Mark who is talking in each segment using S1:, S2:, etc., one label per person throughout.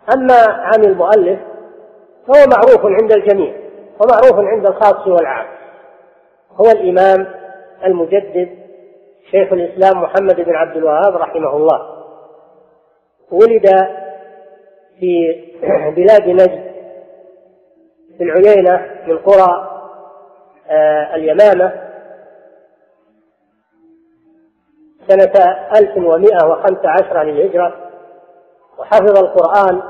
S1: أما عن المؤلف فهو معروف عند الجميع ومعروف عند الخاص والعام، هو الإمام المجدد شيخ الإسلام محمد بن عبد الوهاب رحمه الله. ولد في بلاد نجد في العيينة من قرى اليمامة سنة 1115 للهجرة، وحفظ القرآن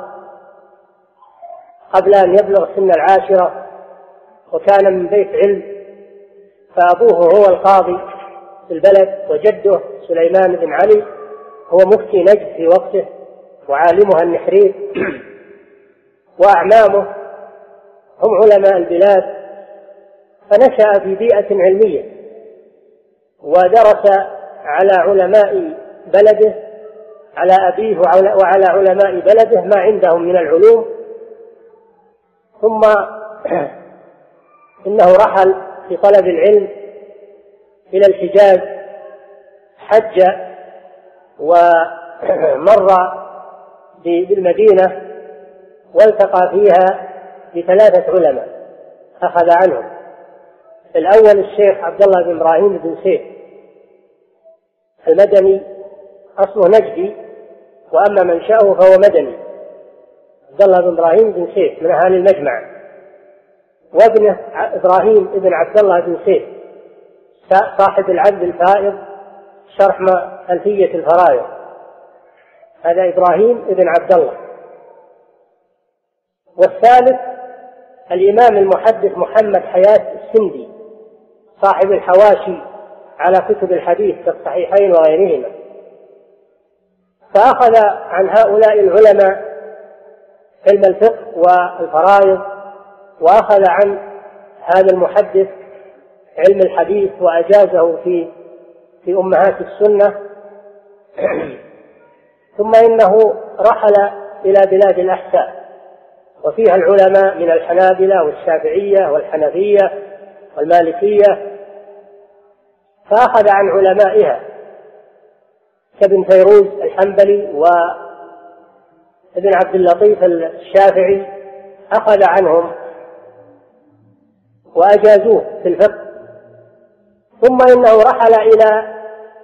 S1: قبل أن يبلغ سن 10، وكان من بيت علم، فأبوه هو القاضي في البلد، وجده سليمان بن علي هو مفتي نجد في وقته وعالمها النحرير، وأعمامه هم علماء البلاد. فنشأ في بيئة علمية ودرس على علماء بلده، على أبيه وعلى علماء بلده ما عندهم من العلوم. ثم إنه رحل في طلب العلم إلى الحجاز، حج ومر بالمدينة والتقى فيها ب3 علماء أخذ عنهم. الأول الشيخ عبد الله بن إبراهيم بن سيف المدني، أصله نجدي وأما منشأه فهو مدني، عبد الله بن إبراهيم بن سيف من أهل المجمع، وابنه إبراهيم بن عبد الله بن سيف صاحب العبد الفائض شرح ألفية الفرائض، هذا إبراهيم بن عبد الله. والثالث الإمام المحدث محمد حياة السندي صاحب الحواشي على كتب الحديث كالصحيحين وغيرهما. فأخذ عن هؤلاء العلماء علم الفقه والفرائض، وأخذ عن هذا المحدث علم الحديث وأجازه في أمهات السنة. ثم إنه رحل إلى بلاد الأحساء، وفيها العلماء من الحنابلة والشافعية والحنفية والمالكية، فأخذ عن علمائها كابن فيروز الحنبلي وابن عبد اللطيف الشافعي، أخذ عنهم وأجازوه في الفقه. ثم إنه رحل إلى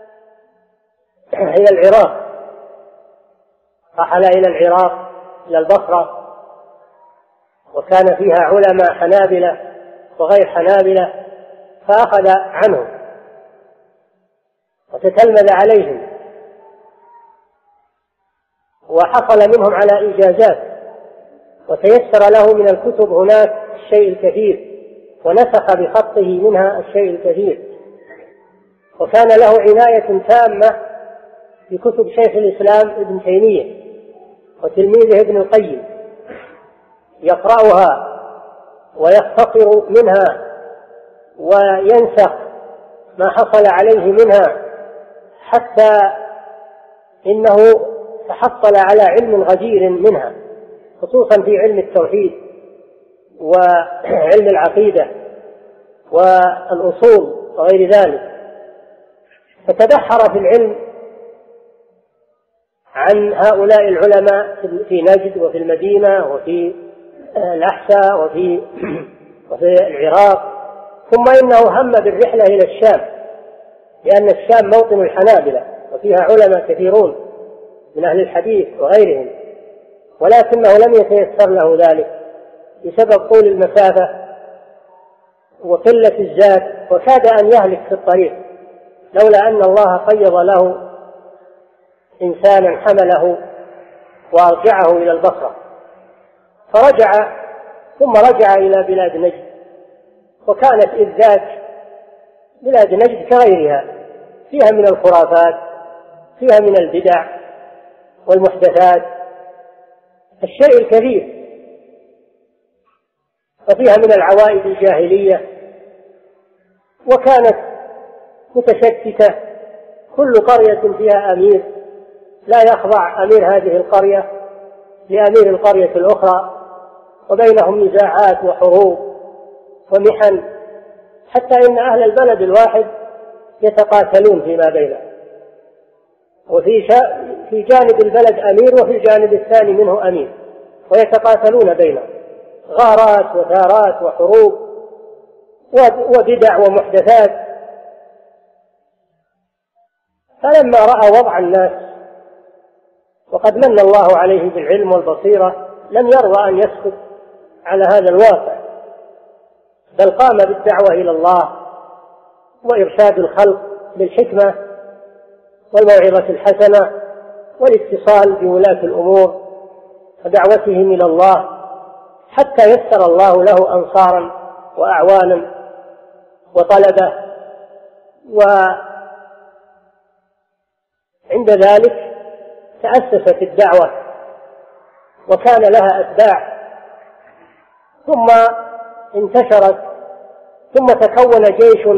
S1: العراق، رحل إلى العراق إلى البصرة، وكان فيها علماء حنابلة وغير حنابلة، فأخذ عنهم وتتلمذ عليهم، وحصل منهم على إجازات، وتيسر له من الكتب هناك الشيء الكثير، ونسخ بخطه منها الشيء الكثير. وكان له عناية تامة بكتب شيخ الإسلام ابن تيمية وتلميذه ابن القيم، يقرأها ويختصر منها وينسخ ما حصل عليه منها، حتى إنه تحصل على علم غزير منها، خصوصا في علم التوحيد وعلم العقيدة والأصول وغير ذلك. فتبحر في العلم عن هؤلاء العلماء في نجد وفي المدينة وفي الأحساء وفي العراق. ثم إنه هم بالرحلة إلى الشام، لأن الشام موطن الحنابلة وفيها علماء كثيرون من أهل الحديث وغيرهم، ولكنه لم يتيسر له ذلك بسبب طول المسافة وقلة الزاد، وكاد أن يهلك في الطريق لولا أن الله قيض له إنسانا حمله وأرجعه إلى البصرة. فرجع، ثم رجع إلى بلاد نجد، وكانت إذ ذاك بلاد نجد كغيرها، فيها من الخرافات، فيها من البدع والمحدثات الشيء الكثير، وفيها من العوائد الجاهلية، وكانت متشتتة، كل قرية فيها أمير لا يخضع أمير هذه القرية لأمير القرية الأخرى، وبينهم نزاعات وحروب ومحن، حتى إن أهل البلد الواحد يتقاتلون فيما بينهم، وفي جانب البلد أمير وفي الجانب الثاني منه أمير، ويتقاتلون بينهم، غارات وثارات وحروب وبدع ومحدثات. فلما رأى وضع الناس وقد من الله عليه بالعلم والبصيرة لم يرضى أن يسكت على هذا الواقع، بل قام بالدعوة إلى الله وإرشاد الخلق بالحكمة والموعظة الحسنة والاتصال بولاة الأمور ودعوتهم إلى الله، حتى يسر الله له أنصارا وأعوانا وطلبة. وعند ذلك تأسست الدعوة وكان لها أتباع، ثم انتشرت، ثم تكون جيش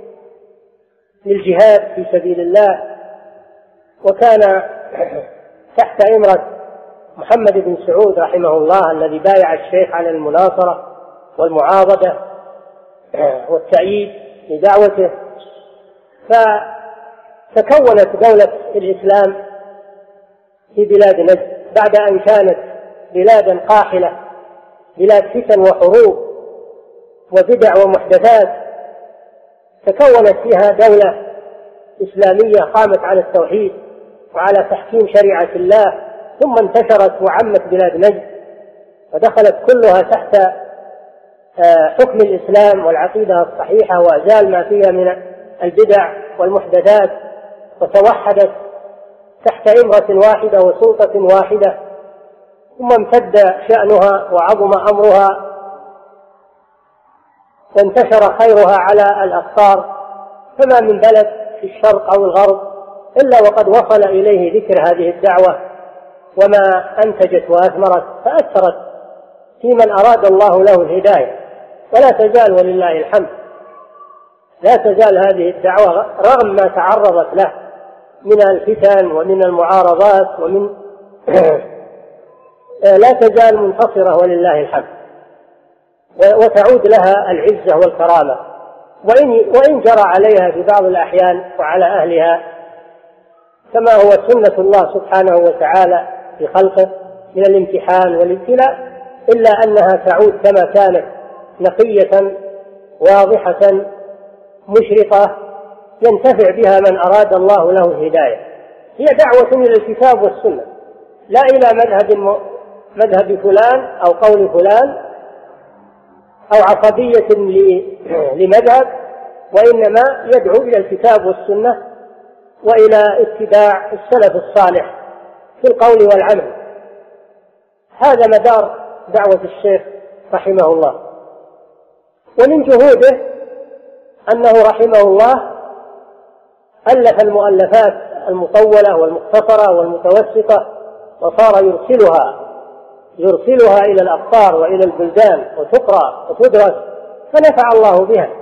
S1: للجهاد في سبيل الله، وكان تحت إمرة محمد بن سعود رحمه الله الذي بايع الشيخ على المناصرة والمعاضدة والتأييد لدعوته. فتكونت دولة الإسلام في بلاد نجد بعد أن كانت بلادا قاحلة، بلاد فتن وحروب وبدع ومحدثات. تكونت فيها دولة إسلامية قامت على التوحيد وعلى تحكيم شريعة الله، ثم انتشرت وعمت بلاد نجد ودخلت كلها تحت حكم الإسلام والعقيدة الصحيحة، وأزال ما فيها من البدع والمحدثات، وتوحدت تحت إمرة واحدة وسلطة واحدة، ثم امتد شأنها وعظم أمرها وانتشر خيرها على الأقطار. فما من بلد في الشرق أو الغرب إلا وقد وصل إليه ذكر هذه الدعوة وما أنتجت وأثمرت، فأثرت في من أراد الله له الهداية. ولا تزال ولله الحمد لا تزال هذه الدعوة رغم ما تعرضت له من الفتن ومن المعارضات لا تزال منتصرة ولله الحمد، وتعود لها العزة والكرامة، وإن جرى عليها في بعض الأحيان وعلى أهلها كما هو سنة الله سبحانه وتعالى في خلقه من الامتحان والابتلاء، إلا أنها تعود كما كانت نقية واضحة مشرقة ينتفع بها من أراد الله له الهداية. هي دعوة إلى الكتاب والسنة، لا إلى مذهب فلان أو قول فلان أو عصبية لمذهب، وإنما يدعو إلى الكتاب والسنة وإلى اتباع السلف الصالح في القول والعمل. هذا مدار دعوة الشيخ رحمه الله. ومن جهوده أنه رحمه الله ألف المؤلفات المطولة والمختصرة والمتوسطة، وصار يرسلها إلى الأقطار وإلى البلدان وتقرأ وتدرس، فنفع الله بها.